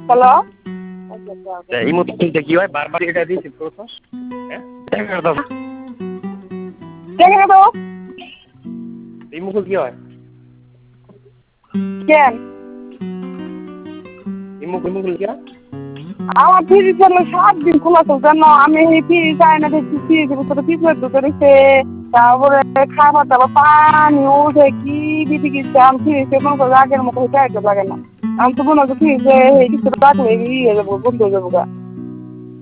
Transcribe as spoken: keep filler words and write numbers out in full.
hello এই মতো কি হয় বারবার এটা দিয়ে শিফট করছো হ্যাঁ দেখা দাও দেখে দাও এই মুখে কি হয় কেন এই মুখে মুখে কি হয় আমার ফ্রিজ হলো সাত দিন খোলা তো জানো আমি এই ফ্রিজ চাই না দেখছি ফ্রিজের ভিতরে কি করে ঢুকে রয়েছে তারপরে খাবার দাবার পানি উঠে কি দিদি গেছে আমি ফ্রিজে মনে করো আগের মতো চাইতে লাগে না আমি তো মনে হচ্ছে ফ্রিজে এই কিছু রাখলে ইয়ে যাবো বন্ধ হয়ে যাবো গা